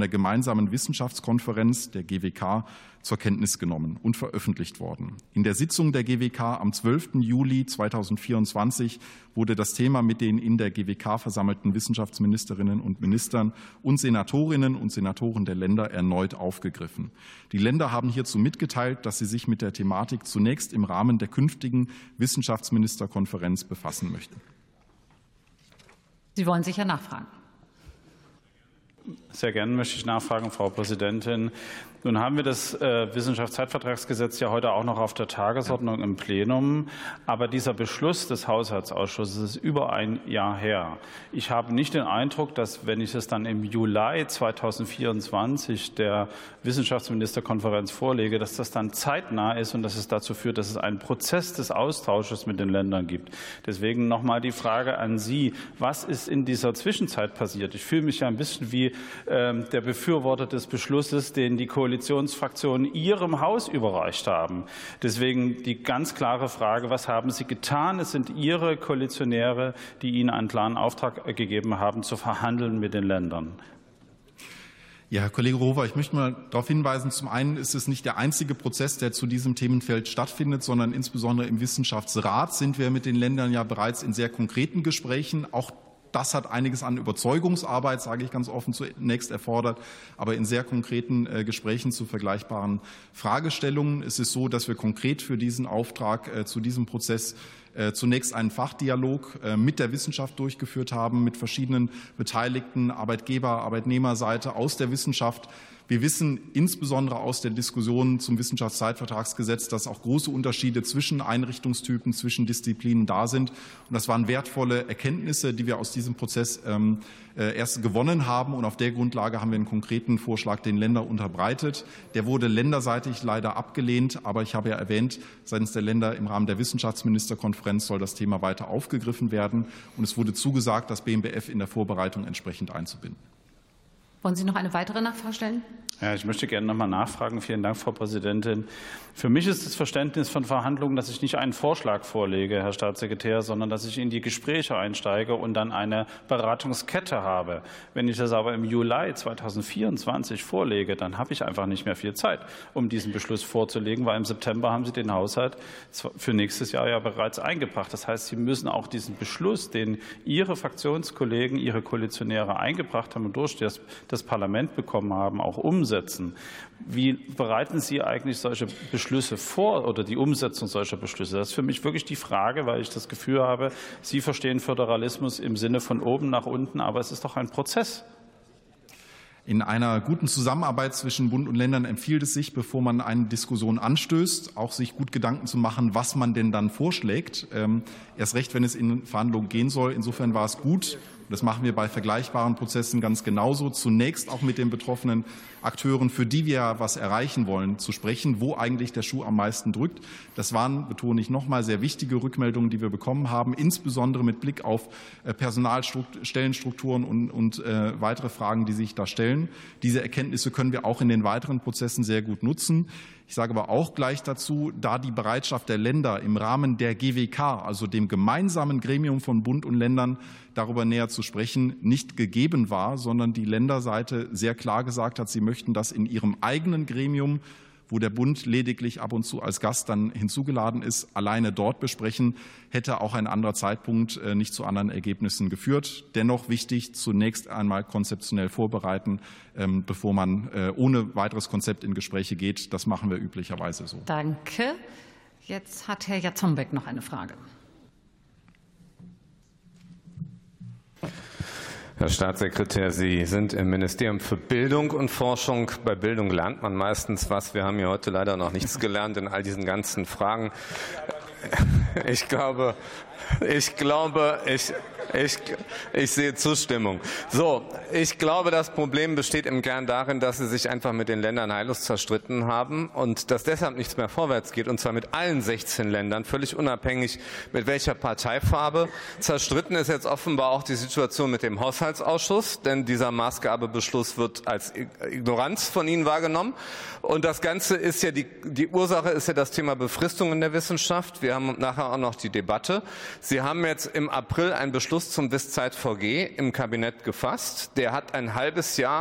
der gemeinsamen Wissenschaftskonferenz der GWK zur Kenntnis genommen und veröffentlicht worden. In der Sitzung der GWK am 12. Juli 2024 wurde das Thema mit den in der GWK versammelten Wissenschaftsministerinnen und Ministern und Senatorinnen und Senatoren der Länder erneut aufgegriffen. Die Länder haben hierzu mitgeteilt, dass sie sich mit der Thematik zunächst im Rahmen der künftigen Wissenschaftsministerkonferenz befassen möchten. Sie wollen sicher nachfragen. Sehr gerne möchte ich nachfragen, Frau Präsidentin. Nun haben wir das Wissenschaftszeitvertragsgesetz ja heute auch noch auf der Tagesordnung im Plenum. Aber dieser Beschluss des Haushaltsausschusses ist über ein Jahr her. Ich habe nicht den Eindruck, dass, wenn ich es dann im Juli 2024 der Wissenschaftsministerkonferenz vorlege, dass das dann zeitnah ist und dass es dazu führt, dass es einen Prozess des Austausches mit den Ländern gibt. Deswegen noch mal die Frage an Sie. Was ist in dieser Zwischenzeit passiert? Ich fühle mich ja ein bisschen wie der Befürworter des Beschlusses, den die Koalitionsfraktionen Ihrem Haus überreicht haben. Deswegen die ganz klare Frage, was haben Sie getan? Es sind Ihre Koalitionäre, die Ihnen einen klaren Auftrag gegeben haben, zu verhandeln mit den Ländern. Ja, Herr Kollege Rohwer, ich möchte mal darauf hinweisen, zum einen ist es nicht der einzige Prozess, der zu diesem Themenfeld stattfindet, sondern insbesondere im Wissenschaftsrat sind wir mit den Ländern ja bereits in sehr konkreten Gesprächen. Auch das hat einiges an Überzeugungsarbeit, sage ich ganz offen, zunächst erfordert, aber in sehr konkreten Gesprächen zu vergleichbaren Fragestellungen. Es ist so, dass wir konkret für diesen Auftrag zu diesem Prozess zunächst einen Fachdialog mit der Wissenschaft durchgeführt haben, mit verschiedenen Beteiligten, Arbeitgeber-, Arbeitnehmerseite aus der Wissenschaft. Wir wissen insbesondere aus der Diskussion zum Wissenschaftszeitvertragsgesetz, dass auch große Unterschiede zwischen Einrichtungstypen, zwischen Disziplinen da sind. Und das waren wertvolle Erkenntnisse, die wir aus diesem Prozess erst gewonnen haben. Und auf der Grundlage haben wir einen konkreten Vorschlag den Ländern unterbreitet. Der wurde länderseitig leider abgelehnt. Aber ich habe ja erwähnt, seitens der Länder im Rahmen der Wissenschaftsministerkonferenz soll das Thema weiter aufgegriffen werden. Und es wurde zugesagt, das BMBF in der Vorbereitung entsprechend einzubinden. Wollen Sie noch eine weitere Nachfrage stellen? Ja, ich möchte gerne noch mal nachfragen. Vielen Dank, Frau Präsidentin. Für mich ist das Verständnis von Verhandlungen, dass ich nicht einen Vorschlag vorlege, Herr Staatssekretär, sondern dass ich in die Gespräche einsteige und dann eine Beratungskette habe. Wenn ich das aber im Juli 2024 vorlege, dann habe ich einfach nicht mehr viel Zeit, um diesen Beschluss vorzulegen, weil im September haben Sie den Haushalt für nächstes Jahr ja bereits eingebracht. Das heißt, Sie müssen auch diesen Beschluss, den Ihre Fraktionskollegen, Ihre Koalitionäre eingebracht haben und durch das Parlament bekommen haben, auch umsetzen. Wie bereiten Sie eigentlich solche Beschlüsse vor oder die Umsetzung solcher Beschlüsse? Das ist für mich wirklich die Frage, weil ich das Gefühl habe, Sie verstehen Föderalismus im Sinne von oben nach unten, aber es ist doch ein Prozess. In einer guten Zusammenarbeit zwischen Bund und Ländern empfiehlt es sich, bevor man eine Diskussion anstößt, auch sich gut Gedanken zu machen, was man denn dann vorschlägt. Erst recht, wenn es in Verhandlungen gehen soll. Insofern war es gut. Das machen wir bei vergleichbaren Prozessen ganz genauso. Zunächst auch mit den betroffenen Akteuren, für die wir was erreichen wollen, zu sprechen, wo eigentlich der Schuh am meisten drückt. Das waren, betone ich noch mal, sehr wichtige Rückmeldungen, die wir bekommen haben, insbesondere mit Blick auf Personalstellenstrukturen und weitere Fragen, die sich da stellen. Diese Erkenntnisse können wir auch in den weiteren Prozessen sehr gut nutzen. Ich sage aber auch gleich dazu, da die Bereitschaft der Länder im Rahmen der GWK, also dem gemeinsamen Gremium von Bund und Ländern, darüber näher zu sprechen, nicht gegeben war, sondern die Länderseite sehr klar gesagt hat, sie möchten das in ihrem eigenen Gremium, wo der Bund lediglich ab und zu als Gast dann hinzugeladen ist, alleine dort besprechen, hätte auch ein anderer Zeitpunkt nicht zu anderen Ergebnissen geführt. Dennoch wichtig, zunächst einmal konzeptionell vorbereiten, bevor man ohne weiteres Konzept in Gespräche geht. Das machen wir üblicherweise so. Danke. Jetzt hat Herr Jatzombeck noch eine Frage. Herr Staatssekretär, Sie sind im Ministerium für Bildung und Forschung. Bei Bildung lernt man meistens was. Wir haben hier heute leider noch nichts gelernt in all diesen ganzen Fragen. Ich sehe Zustimmung. So, ich glaube, das Problem besteht im Kern darin, dass Sie sich einfach mit den Ländern heillos zerstritten haben und dass deshalb nichts mehr vorwärts geht, und zwar mit allen 16 Ländern, völlig unabhängig mit welcher Parteifarbe. Zerstritten ist jetzt offenbar auch die Situation mit dem Haushaltsausschuss, denn dieser Maßgabebeschluss wird als Ignoranz von Ihnen wahrgenommen. Und das Ganze ist ja, die Ursache ist ja das Thema Befristung in der Wissenschaft. Wir haben nachher auch noch die Debatte. Sie haben jetzt im April einen Beschluss zum WIS-Zeit-VG im Kabinett gefasst. Der hat ein halbes Jahr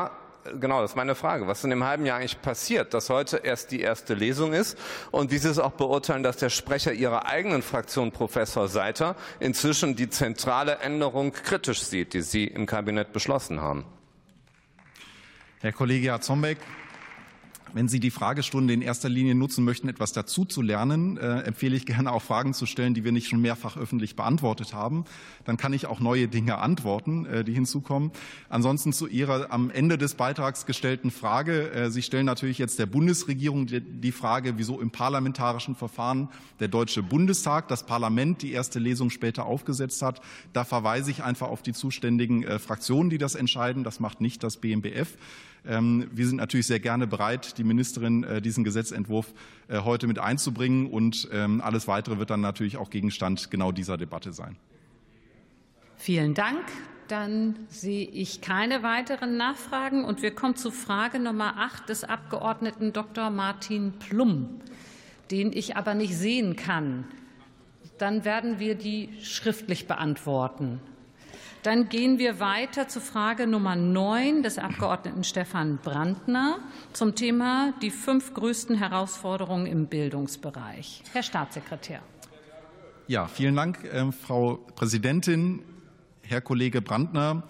genau, das ist meine Frage. Was in dem halben Jahr eigentlich passiert, dass heute erst die erste Lesung ist und wie Sie es auch beurteilen, dass der Sprecher Ihrer eigenen Fraktion, Professor Seiter, inzwischen die zentrale Änderung kritisch sieht, die Sie im Kabinett beschlossen haben. Herr Kollege Jarzembek, wenn Sie die Fragestunde in erster Linie nutzen möchten, etwas dazu zu lernen, empfehle ich gerne auch Fragen zu stellen, die wir nicht schon mehrfach öffentlich beantwortet haben. Dann kann ich auch neue Dinge antworten, die hinzukommen. Ansonsten zu Ihrer am Ende des Beitrags gestellten Frage. Sie stellen natürlich jetzt der Bundesregierung die Frage, wieso im parlamentarischen Verfahren der Deutsche Bundestag, das Parlament, die erste Lesung später aufgesetzt hat. Da verweise ich einfach auf die zuständigen Fraktionen, die das entscheiden. Das macht nicht das BMBF. Wir sind natürlich sehr gerne bereit, die Ministerin diesen Gesetzentwurf heute mit einzubringen. Und alles Weitere wird dann natürlich auch Gegenstand genau dieser Debatte sein. Vielen Dank. Dann sehe ich keine weiteren Nachfragen. Und wir kommen zu Frage Nummer 8 des Abgeordneten Dr. Martin Plum, den ich aber nicht sehen kann. Dann werden wir die schriftlich beantworten. Dann gehen wir weiter zu Frage Nummer 9 des Abgeordneten Stefan Brandner zum Thema die 5 größten Herausforderungen im Bildungsbereich. Herr Staatssekretär. Ja, vielen Dank, Frau Präsidentin. Herr Kollege Brandner,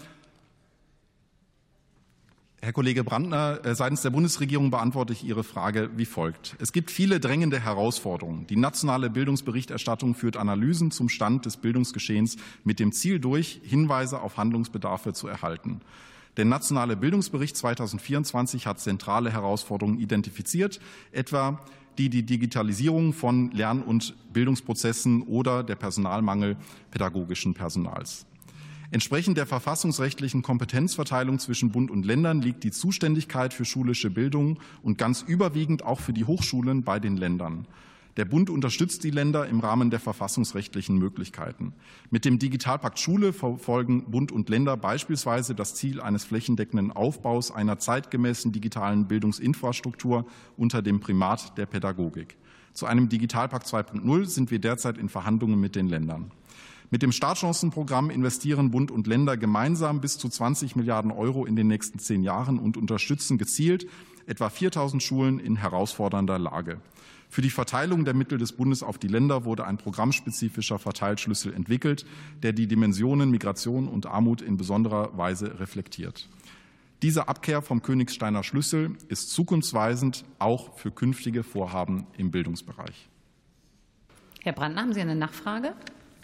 seitens der Bundesregierung beantworte ich Ihre Frage wie folgt. Es gibt viele drängende Herausforderungen. Die nationale Bildungsberichterstattung führt Analysen zum Stand des Bildungsgeschehens mit dem Ziel durch, Hinweise auf Handlungsbedarfe zu erhalten. Der nationale Bildungsbericht 2024 hat zentrale Herausforderungen identifiziert, etwa die Digitalisierung von Lern- und Bildungsprozessen oder der Personalmangel pädagogischen Personals. Entsprechend der verfassungsrechtlichen Kompetenzverteilung zwischen Bund und Ländern liegt die Zuständigkeit für schulische Bildung und ganz überwiegend auch für die Hochschulen bei den Ländern. Der Bund unterstützt die Länder im Rahmen der verfassungsrechtlichen Möglichkeiten. Mit dem Digitalpakt Schule verfolgen Bund und Länder beispielsweise das Ziel eines flächendeckenden Aufbaus einer zeitgemäßen digitalen Bildungsinfrastruktur unter dem Primat der Pädagogik. Zu einem Digitalpakt 2.0 sind wir derzeit in Verhandlungen mit den Ländern. Mit dem Startchancenprogramm investieren Bund und Länder gemeinsam bis zu 20 Milliarden € in den nächsten 10 Jahren und unterstützen gezielt etwa 4.000 Schulen in herausfordernder Lage. Für die Verteilung der Mittel des Bundes auf die Länder wurde ein programmspezifischer Verteilschlüssel entwickelt, der die Dimensionen Migration und Armut in besonderer Weise reflektiert. Diese Abkehr vom Königsteiner Schlüssel ist zukunftsweisend auch für künftige Vorhaben im Bildungsbereich. Herr Brandner, haben Sie eine Nachfrage?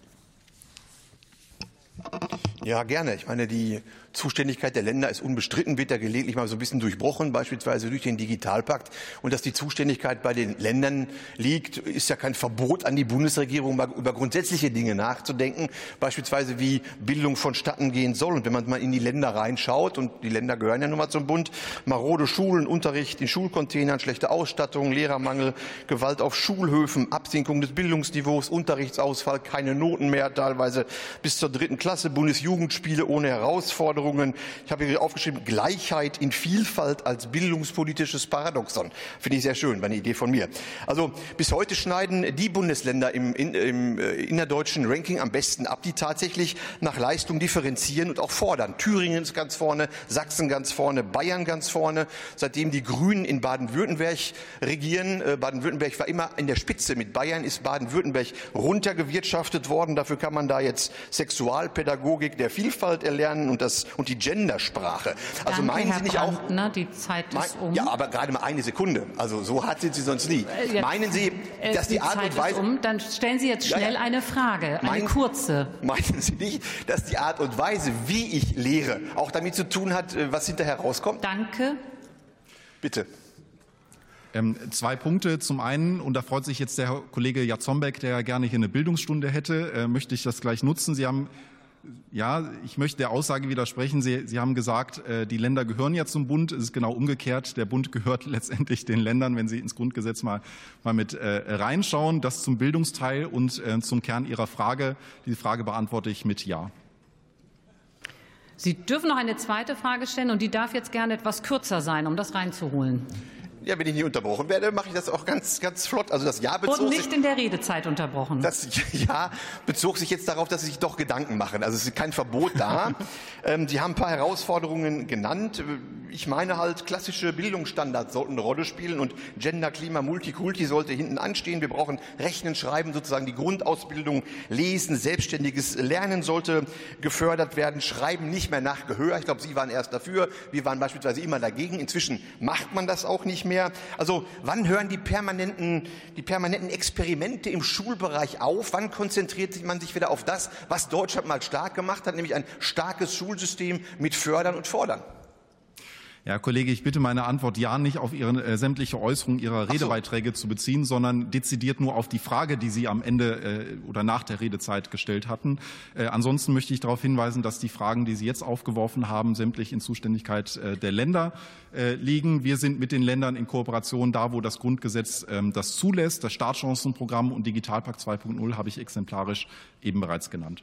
Ja, gerne. Ich meine, die Zuständigkeit der Länder ist unbestritten, wird da gelegentlich mal so ein bisschen durchbrochen, beispielsweise durch den Digitalpakt. Und dass die Zuständigkeit bei den Ländern liegt, ist ja kein Verbot an die Bundesregierung, mal über grundsätzliche Dinge nachzudenken, beispielsweise wie Bildung vonstatten gehen soll. Und wenn man mal in die Länder reinschaut, und die Länder gehören ja nun mal zum Bund, marode Schulen, Unterricht in Schulcontainern, schlechte Ausstattung, Lehrermangel, Gewalt auf Schulhöfen, Absinkung des Bildungsniveaus, Unterrichtsausfall, keine Noten mehr, teilweise bis zur 3. Klasse, Bundesjugendspiele ohne Herausforderungen. Ich habe hier aufgeschrieben, Gleichheit in Vielfalt als bildungspolitisches Paradoxon. Finde ich sehr schön, war eine Idee von mir. Also bis heute schneiden die Bundesländer im innerdeutschen Ranking am besten ab, die tatsächlich nach Leistung differenzieren und auch fordern. Thüringen ist ganz vorne, Sachsen ganz vorne, Bayern ganz vorne. Seitdem die Grünen in Baden-Württemberg regieren, Baden-Württemberg war immer in der Spitze. Mit Bayern ist Baden-Württemberg runtergewirtschaftet worden. Dafür kann man da jetzt Sexualpädagogik der Vielfalt erlernen und die Gendersprache. Also Danke, meinen Sie nicht Herr Brandner, auch? die Zeit ist um. Ja, aber gerade mal eine Sekunde. Also so hart sind Sie sonst nie. Meinen Sie, dass die Art und Weise? Dann stellen Sie jetzt schnell eine Frage, eine kurze. Meinen Sie nicht, dass die Art und Weise, wie ich lehre, auch damit zu tun hat, was hinterher rauskommt? Danke. Bitte. 2 Punkte. Zum einen, und da freut sich jetzt der Kollege Jarzembek, der ja gerne hier eine Bildungsstunde hätte, möchte ich das gleich nutzen. Sie haben Ja, ich möchte der Aussage widersprechen. Sie haben gesagt, die Länder gehören ja zum Bund. Es ist genau umgekehrt. Der Bund gehört letztendlich den Ländern, wenn Sie ins Grundgesetz mal mit reinschauen. Das zum Bildungsteil und zum Kern Ihrer Frage. Die Frage beantworte ich mit Ja. Sie dürfen noch eine zweite Frage stellen, und die darf jetzt gerne etwas kürzer sein, um das reinzuholen. Ja, wenn ich nicht unterbrochen werde, mache ich das auch ganz, ganz flott. Also das Ja bezog Wurden nicht in der Redezeit unterbrochen. Das Ja bezog sich jetzt darauf, dass Sie sich doch Gedanken machen. Also es ist kein Verbot da. Sie haben ein paar Herausforderungen genannt. Ich meine halt, klassische Bildungsstandards sollten eine Rolle spielen und Gender, Klima, Multikulti sollte hinten anstehen. Wir brauchen Rechnen, Schreiben, sozusagen die Grundausbildung, Lesen, selbstständiges Lernen sollte gefördert werden. Schreiben nicht mehr nach Gehör. Ich glaube, Sie waren erst dafür. Wir waren beispielsweise immer dagegen. Inzwischen macht man das auch nicht mehr. Also wann hören die permanenten Experimente im Schulbereich auf? Wann konzentriert man sich wieder auf das, was Deutschland mal stark gemacht hat, nämlich ein starkes Schulsystem mit Fördern und Fordern? Ja, Herr Kollege, ich bitte meine Antwort ja nicht auf sämtliche Äußerungen Ihrer Redebeiträge zu beziehen, sondern dezidiert nur auf die Frage, die Sie am Ende oder nach der Redezeit gestellt hatten. Ansonsten möchte ich darauf hinweisen, dass die Fragen, die Sie jetzt aufgeworfen haben, sämtlich in Zuständigkeit der Länder liegen. Wir sind mit den Ländern in Kooperation da, wo das Grundgesetz das zulässt. Das Startchancenprogramm und Digitalpakt 2.0 habe ich exemplarisch eben bereits genannt.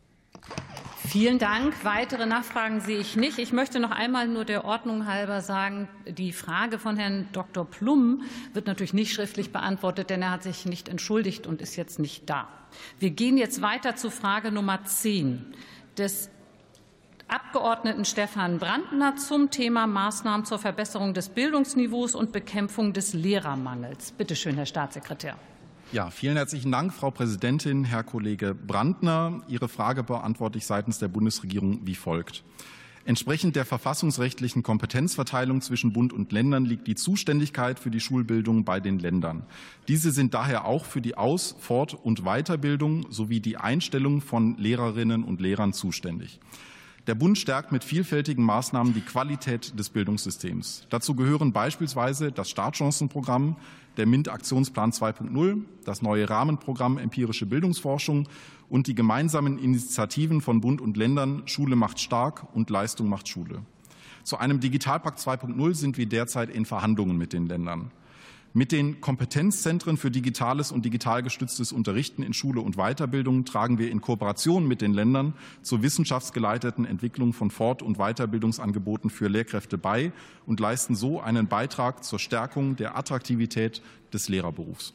Vielen Dank. Weitere Nachfragen sehe ich nicht. Ich möchte noch einmal nur der Ordnung halber sagen, die Frage von Herrn Dr. Plum wird natürlich nicht schriftlich beantwortet, denn er hat sich nicht entschuldigt und ist jetzt nicht da. Wir gehen jetzt weiter zu Frage Nummer 10 des Abgeordneten Stefan Brandner zum Thema Maßnahmen zur Verbesserung des Bildungsniveaus und Bekämpfung des Lehrermangels. Bitte schön, Herr Staatssekretär. Ja, vielen herzlichen Dank, Frau Präsidentin, Herr Kollege Brandner. Ihre Frage beantworte ich seitens der Bundesregierung wie folgt. Entsprechend der verfassungsrechtlichen Kompetenzverteilung zwischen Bund und Ländern liegt die Zuständigkeit für die Schulbildung bei den Ländern. Diese sind daher auch für die Aus-, Fort- und Weiterbildung sowie die Einstellung von Lehrerinnen und Lehrern zuständig. Der Bund stärkt mit vielfältigen Maßnahmen die Qualität des Bildungssystems. Dazu gehören beispielsweise das Startchancenprogramm, der MINT-Aktionsplan 2.0, das neue Rahmenprogramm Empirische Bildungsforschung und die gemeinsamen Initiativen von Bund und Ländern Schule macht stark und Leistung macht Schule. Zu einem Digitalpakt 2.0 sind wir derzeit in Verhandlungen mit den Ländern. Mit den Kompetenzzentren für digitales und digital gestütztes Unterrichten in Schule und Weiterbildung tragen wir in Kooperation mit den Ländern zur wissenschaftsgeleiteten Entwicklung von Fort- und Weiterbildungsangeboten für Lehrkräfte bei und leisten so einen Beitrag zur Stärkung der Attraktivität des Lehrerberufs.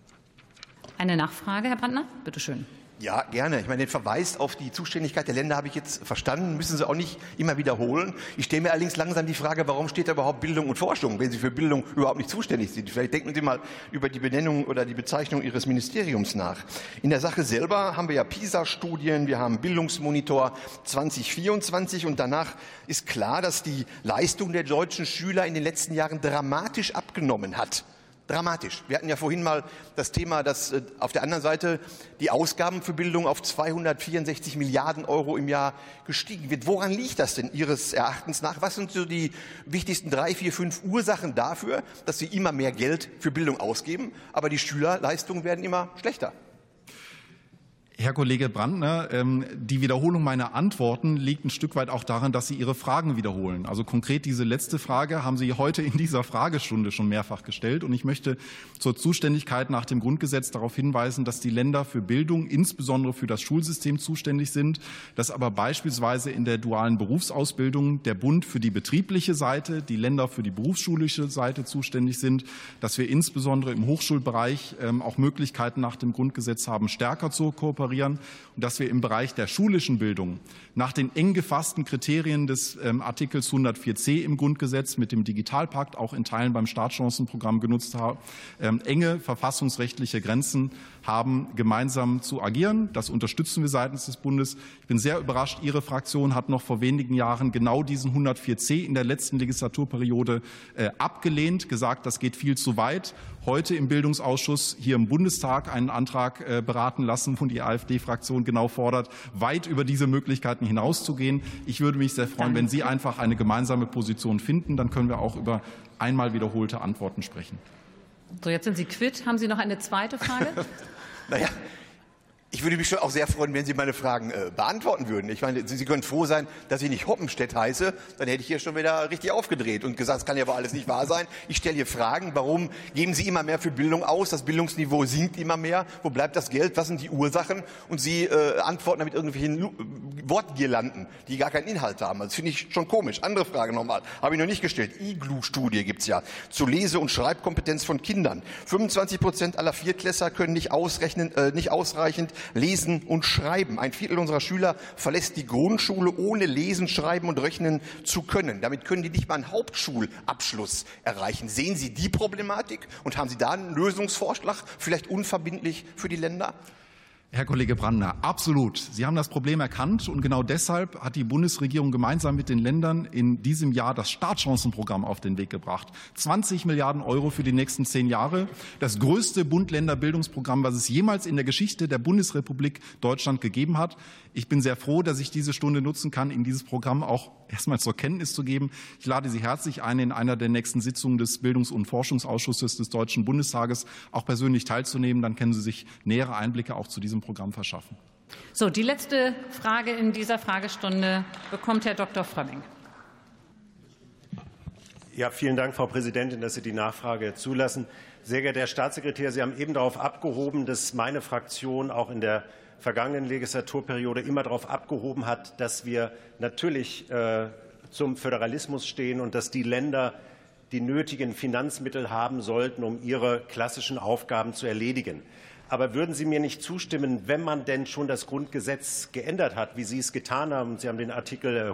Eine Nachfrage, Herr Brandner? Bitte schön. Ja, gerne. Ich meine, den Verweis auf die Zuständigkeit der Länder habe ich jetzt verstanden, müssen Sie auch nicht immer wiederholen. Ich stelle mir allerdings langsam die Frage, warum steht da überhaupt Bildung und Forschung, wenn Sie für Bildung überhaupt nicht zuständig sind? Vielleicht denken Sie mal über die Benennung oder die Bezeichnung Ihres Ministeriums nach. In der Sache selber haben wir ja PISA-Studien, wir haben Bildungsmonitor 2024 und danach ist klar, dass die Leistung der deutschen Schüler in den letzten Jahren dramatisch abgenommen hat. Dramatisch. Wir hatten ja vorhin mal das Thema, dass auf der anderen Seite die Ausgaben für Bildung auf 264 Milliarden Euro im Jahr gestiegen wird. Woran liegt das denn Ihres Erachtens nach? Was sind so die wichtigsten 3, 4, 5 Ursachen dafür, dass Sie immer mehr Geld für Bildung ausgeben, aber die Schülerleistungen werden immer schlechter? Herr Kollege Brandner, die Wiederholung meiner Antworten liegt ein Stück weit auch daran, dass Sie Ihre Fragen wiederholen. Also konkret diese letzte Frage haben Sie heute in dieser Fragestunde schon mehrfach gestellt. Und ich möchte zur Zuständigkeit nach dem Grundgesetz darauf hinweisen, dass die Länder für Bildung, insbesondere für das Schulsystem, zuständig sind, dass aber beispielsweise in der dualen Berufsausbildung der Bund für die betriebliche Seite, die Länder für die berufsschulische Seite zuständig sind, dass wir insbesondere im Hochschulbereich auch Möglichkeiten nach dem Grundgesetz haben, stärker zu kooperieren. Und dass wir im Bereich der schulischen Bildung nach den eng gefassten Kriterien des Artikels 104c im Grundgesetz mit dem Digitalpakt auch in Teilen beim Startchancenprogramm genutzt haben, enge verfassungsrechtliche Grenzen haben, gemeinsam zu agieren. Das unterstützen wir seitens des Bundes. Ich bin sehr überrascht. Ihre Fraktion hat noch vor wenigen Jahren genau diesen 104c in der letzten Legislaturperiode abgelehnt, gesagt, das geht viel zu weit. Heute im Bildungsausschuss hier im Bundestag einen Antrag beraten lassen, wo die AfD-Fraktion genau fordert, weit über diese Möglichkeiten hinauszugehen. Ich würde mich sehr freuen, wenn Sie einfach eine gemeinsame Position finden. Dann können wir auch über einmal wiederholte Antworten sprechen. So, jetzt sind Sie quitt. Haben Sie noch eine zweite Frage? Naja, Ich würde mich schon auch sehr freuen, wenn Sie meine Fragen beantworten würden. Ich meine, Sie können froh sein, dass ich nicht Hoppenstedt heiße. Dann hätte ich hier schon wieder richtig aufgedreht und gesagt, das kann ja aber alles nicht wahr sein. Ich stelle hier Fragen. Warum geben Sie immer mehr für Bildung aus? Das Bildungsniveau sinkt immer mehr. Wo bleibt das Geld? Was sind die Ursachen? Und Sie antworten damit irgendwelchen Wortgirlanden, die gar keinen Inhalt haben. Das finde ich schon komisch. Andere Frage nochmal. Habe ich noch nicht gestellt. IGLU-Studie gibt's ja zur Lese- und Schreibkompetenz von Kindern. 25% aller Viertklässler können nicht ausreichend lesen und schreiben. Ein Viertel unserer Schüler verlässt die Grundschule, ohne lesen, schreiben und rechnen zu können. Damit können die nicht mal einen Hauptschulabschluss erreichen. Sehen Sie die Problematik und haben Sie da einen Lösungsvorschlag, vielleicht unverbindlich für die Länder? Herr Kollege Brandner, absolut. Sie haben das Problem erkannt und genau deshalb hat die Bundesregierung gemeinsam mit den Ländern in diesem Jahr das Startchancenprogramm auf den Weg gebracht. 20 Milliarden € für die nächsten 10 Jahre. Das größte Bund-Länder-Bildungsprogramm, was es jemals in der Geschichte der Bundesrepublik Deutschland gegeben hat. Ich bin sehr froh, dass ich diese Stunde nutzen kann, Ihnen dieses Programm auch erstmal zur Kenntnis zu geben. Ich lade Sie herzlich ein, in einer der nächsten Sitzungen des Bildungs- und Forschungsausschusses des Deutschen Bundestages auch persönlich teilzunehmen. Dann können Sie sich nähere Einblicke auch zu diesem Programm verschaffen. So, die letzte Frage in dieser Fragestunde bekommt Herr Dr. Frömming. Ja, vielen Dank, Frau Präsidentin, dass Sie die Nachfrage zulassen. Sehr geehrter Herr Staatssekretär, Sie haben eben darauf abgehoben, dass meine Fraktion auch in der vergangenen Legislaturperiode immer darauf abgehoben hat, dass wir natürlich zum Föderalismus stehen und dass die Länder die nötigen Finanzmittel haben sollten, um ihre klassischen Aufgaben zu erledigen. Aber würden Sie mir nicht zustimmen, wenn man denn schon das Grundgesetz geändert hat, wie Sie es getan haben? Sie haben den Artikel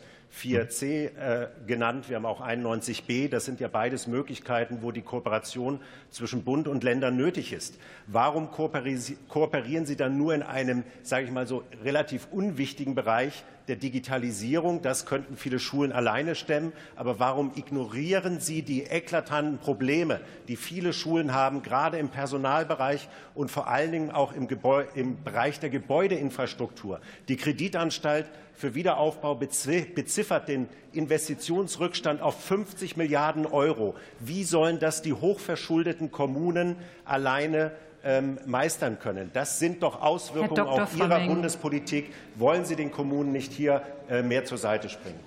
104c genannt, wir haben auch 91b. Das sind ja beides Möglichkeiten, wo die Kooperation zwischen Bund und Ländern nötig ist. Warum kooperieren Sie dann nur in einem, sage ich mal so, relativ unwichtigen Bereich der Digitalisierung? Das könnten viele Schulen alleine stemmen. Aber warum ignorieren Sie die eklatanten Probleme, die viele Schulen haben, gerade im Personalbereich und vor allen Dingen auch im Bereich der Gebäudeinfrastruktur? Die Kreditanstalt für Wiederaufbau beziffert den Investitionsrückstand auf 50 Milliarden €. Wie sollen das die hochverschuldeten Kommunen alleine meistern können? Das sind doch Auswirkungen auf Ihrer Bundespolitik. Wollen Sie den Kommunen nicht hier mehr zur Seite springen?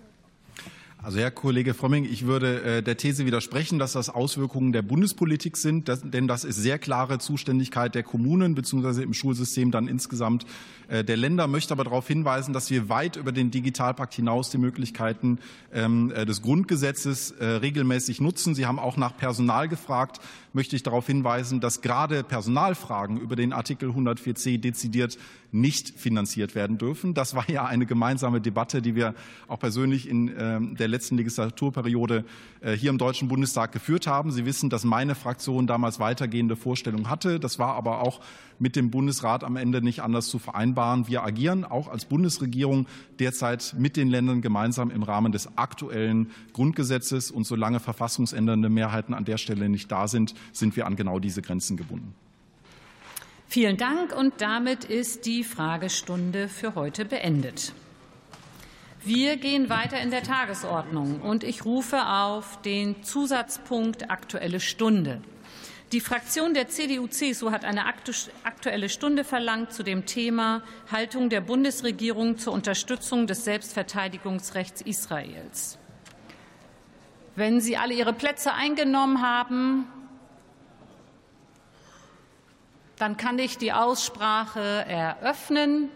Also Herr Kollege Frömming, ich würde der These widersprechen, dass das Auswirkungen der Bundespolitik sind, denn das ist sehr klare Zuständigkeit der Kommunen bzw. im Schulsystem dann insgesamt der Länder. Ich möchte aber darauf hinweisen, dass wir weit über den Digitalpakt hinaus die Möglichkeiten des Grundgesetzes regelmäßig nutzen. Sie haben auch nach Personal gefragt. Möchte ich darauf hinweisen, dass gerade Personalfragen über den Artikel 104c dezidiert nicht finanziert werden dürfen. Das war ja eine gemeinsame Debatte, die wir auch persönlich in der letzten Legislaturperiode hier im Deutschen Bundestag geführt haben. Sie wissen, dass meine Fraktion damals weitergehende Vorstellungen hatte. Das war aber auch mit dem Bundesrat am Ende nicht anders zu vereinbaren. Wir agieren auch als Bundesregierung derzeit mit den Ländern gemeinsam im Rahmen des aktuellen Grundgesetzes. Und solange verfassungsändernde Mehrheiten an der Stelle nicht da sind, sind wir an genau diese Grenzen gebunden. Vielen Dank. Und damit ist die Fragestunde für heute beendet. Wir gehen weiter in der Tagesordnung und ich rufe auf den Zusatzpunkt Aktuelle Stunde. Die Fraktion der CDU-CSU hat eine Aktuelle Stunde verlangt zu dem Thema Haltung der Bundesregierung zur Unterstützung des Selbstverteidigungsrechts Israels. Wenn Sie alle Ihre Plätze eingenommen haben, dann kann ich die Aussprache eröffnen.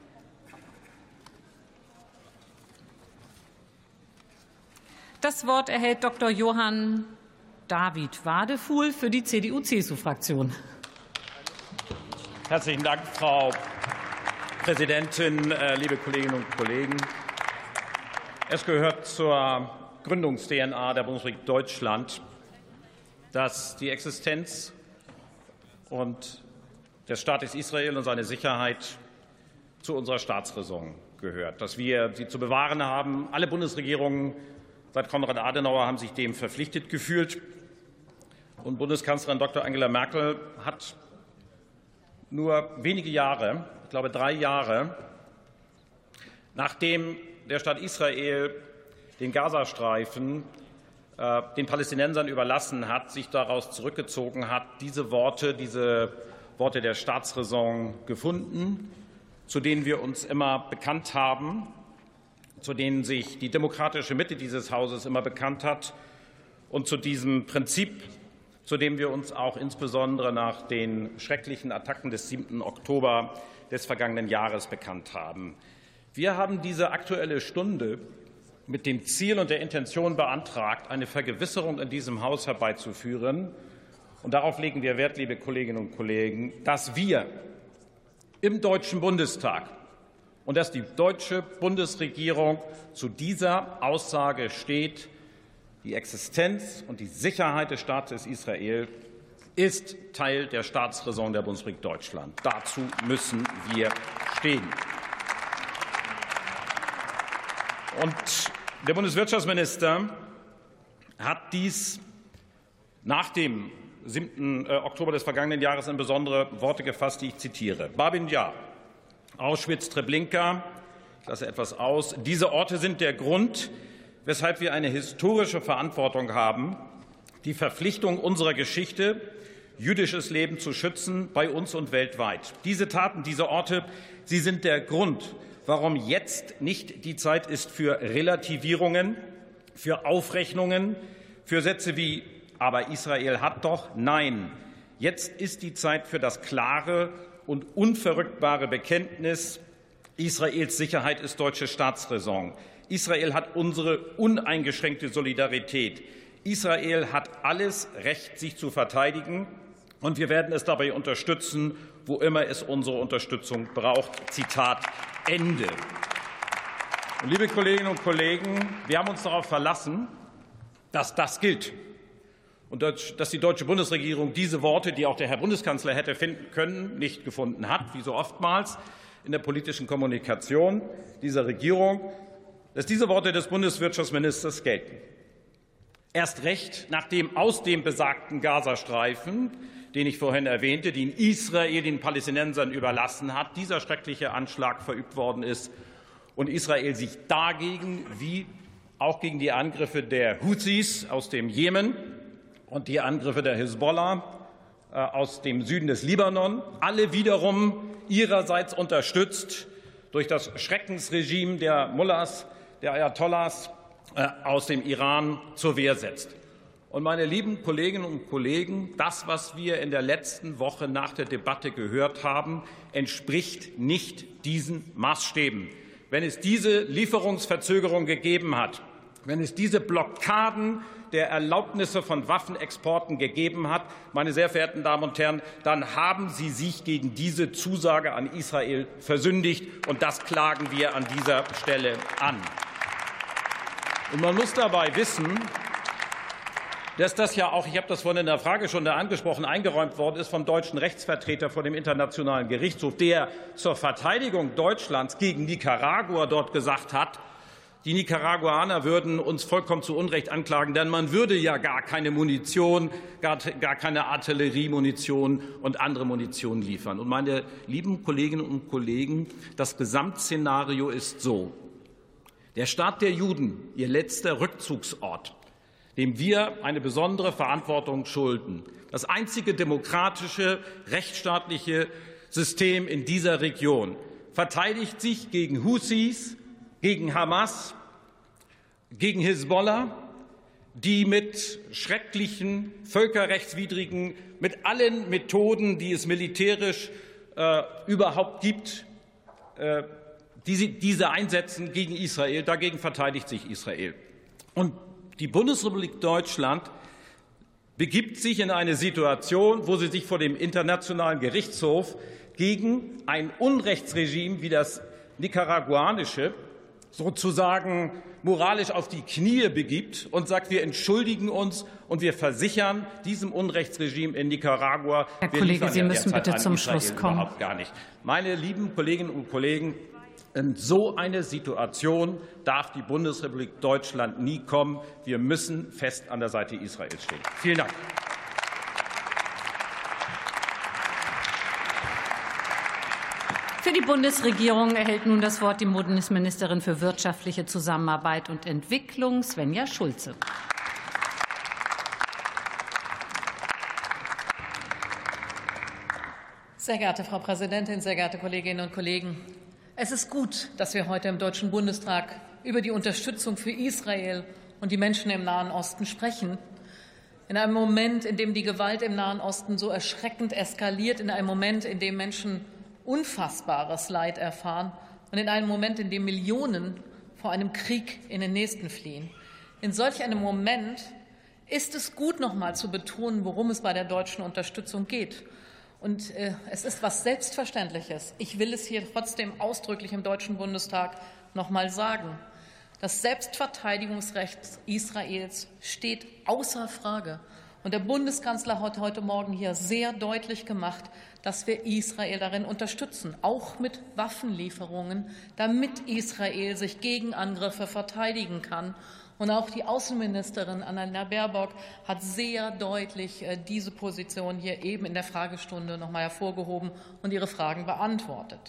Das Wort erhält Dr. Johann David Wadefuhl für die CDU-CSU-Fraktion. Herzlichen Dank, Frau Präsidentin, liebe Kolleginnen und Kollegen. Es gehört zur Gründungs-DNA der Bundesrepublik Deutschland, dass die Existenz und des Staates Israel und seine Sicherheit zu unserer Staatsräson gehört, dass wir sie zu bewahren haben. Alle Bundesregierungen seit Konrad Adenauer haben sich dem verpflichtet gefühlt. Und Bundeskanzlerin Dr. Angela Merkel hat nur wenige Jahre, ich glaube 3 Jahre, nachdem der Staat Israel den Gazastreifen den Palästinensern überlassen hat, sich daraus zurückgezogen hat, diese Worte, diese Worte der Staatsräson gefunden, zu denen wir uns immer bekannt haben, zu denen sich die demokratische Mitte dieses Hauses immer bekannt hat und zu diesem Prinzip, zu dem wir uns auch insbesondere nach den schrecklichen Attacken des 7. Oktober des vergangenen Jahres bekannt haben. Wir haben diese Aktuelle Stunde mit dem Ziel und der Intention beantragt, eine Vergewisserung in diesem Haus herbeizuführen. Und darauf legen wir Wert, liebe Kolleginnen und Kollegen, dass wir im Deutschen Bundestag und dass die deutsche Bundesregierung zu dieser Aussage steht, die Existenz und die Sicherheit des Staates Israel ist Teil der Staatsräson der Bundesrepublik Deutschland. Dazu müssen wir stehen. Und der Bundeswirtschaftsminister hat dies nach dem 7. Oktober des vergangenen Jahres in besondere Worte gefasst, die ich zitiere. Babin Jar, Auschwitz, Treblinka, ich lasse etwas aus. Diese Orte sind der Grund, weshalb wir eine historische Verantwortung haben, die Verpflichtung unserer Geschichte, jüdisches Leben zu schützen, bei uns und weltweit. Diese Taten, diese Orte, sie sind der Grund, warum jetzt nicht die Zeit ist für Relativierungen, für Aufrechnungen, für Sätze wie aber Israel hat doch. Nein, jetzt ist die Zeit für das klare und unverrückbare Bekenntnis, Israels Sicherheit ist deutsche Staatsräson. Israel hat unsere uneingeschränkte Solidarität. Israel hat alles Recht, sich zu verteidigen, und wir werden es dabei unterstützen, wo immer es unsere Unterstützung braucht. Zitat Ende. Und liebe Kolleginnen und Kollegen, wir haben uns darauf verlassen, dass das gilt und dass die deutsche Bundesregierung diese Worte, die auch der Herr Bundeskanzler hätte finden können, nicht gefunden hat, wie so oftmals in der politischen Kommunikation dieser Regierung, dass diese Worte des Bundeswirtschaftsministers gelten. Erst recht, nachdem aus dem besagten Gazastreifen, den ich vorhin erwähnte, den Israel den Palästinensern überlassen hat, dieser schreckliche Anschlag verübt worden ist und Israel sich dagegen, wie auch gegen die Angriffe der Houthis aus dem Jemen und die Angriffe der Hisbollah aus dem Süden des Libanon, alle wiederum ihrerseits unterstützt durch das Schreckensregime der Mullahs, der Ayatollahs aus dem Iran zur Wehr setzt. Und meine lieben Kolleginnen und Kollegen, das, was wir in der letzten Woche nach der Debatte gehört haben, entspricht nicht diesen Maßstäben. Wenn es diese Lieferungsverzögerung gegeben hat, wenn es diese Blockaden der Erlaubnisse von Waffenexporten gegeben hat, meine sehr verehrten Damen und Herren, dann haben Sie sich gegen diese Zusage an Israel versündigt, und das klagen wir an dieser Stelle an. Und man muss dabei wissen, dass das ja auch, ich habe das vorhin in der Fragestunde angesprochen, eingeräumt worden ist vom deutschen Rechtsvertreter vor dem Internationalen Gerichtshof, der zur Verteidigung Deutschlands gegen Nicaragua dort gesagt hat, die Nicaraguaner würden uns vollkommen zu Unrecht anklagen, denn man würde ja gar keine Munition, gar keine Artilleriemunition und andere Munition liefern. Und meine lieben Kolleginnen und Kollegen, das Gesamtszenario ist so. Der Staat der Juden, ihr letzter Rückzugsort, dem wir eine besondere Verantwortung schulden, das einzige demokratische, rechtsstaatliche System in dieser Region, verteidigt sich gegen Houthis, gegen Hamas, gegen Hisbollah, die mit schrecklichen, völkerrechtswidrigen, mit allen Methoden, die es militärisch überhaupt gibt, diese einsetzen gegen Israel. Dagegen verteidigt sich Israel. Und die Bundesrepublik Deutschland begibt sich in eine Situation, wo sie sich vor dem Internationalen Gerichtshof gegen ein Unrechtsregime wie das nicaraguanische sozusagen moralisch auf die Knie begibt und sagt, wir entschuldigen uns und wir versichern diesem Unrechtsregime in Nicaragua, Herr Kollege, Sie müssen bitte zum Schluss kommen. Überhaupt gar nicht. Meine lieben Kolleginnen und Kollegen, in so eine Situation darf die Bundesrepublik Deutschland nie kommen. Wir müssen fest an der Seite Israels stehen. Vielen Dank. Für die Bundesregierung erhält nun das Wort die Bundesministerin für wirtschaftliche Zusammenarbeit und Entwicklung, Svenja Schulze. Sehr geehrte Frau Präsidentin, sehr geehrte Kolleginnen und Kollegen! Es ist gut, dass wir heute im Deutschen Bundestag über die Unterstützung für Israel und die Menschen im Nahen Osten sprechen. In einem Moment, in dem die Gewalt im Nahen Osten so erschreckend eskaliert, in einem Moment, in dem Menschen unfassbares Leid erfahren und in einem Moment, in dem Millionen vor einem Krieg in den nächsten fliehen. In solch einem Moment ist es gut, noch mal zu betonen, worum es bei der deutschen Unterstützung geht. Und es ist was Selbstverständliches. Ich will es hier trotzdem ausdrücklich im Deutschen Bundestag noch mal sagen. Das Selbstverteidigungsrecht Israels steht außer Frage. Und der Bundeskanzler hat heute Morgen hier sehr deutlich gemacht, dass wir Israel darin unterstützen, auch mit Waffenlieferungen, damit Israel sich gegen Angriffe verteidigen kann. Und auch die Außenministerin Annalena Baerbock hat sehr deutlich diese Position hier eben in der Fragestunde noch mal hervorgehoben und ihre Fragen beantwortet.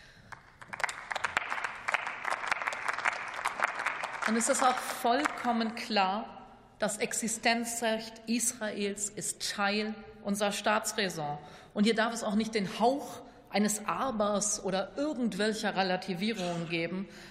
Und es ist auch vollkommen klar, das Existenzrecht Israels ist Teil unserer Staatsräson. Und hier darf es auch nicht den Hauch eines Abers oder irgendwelcher Relativierungen geben,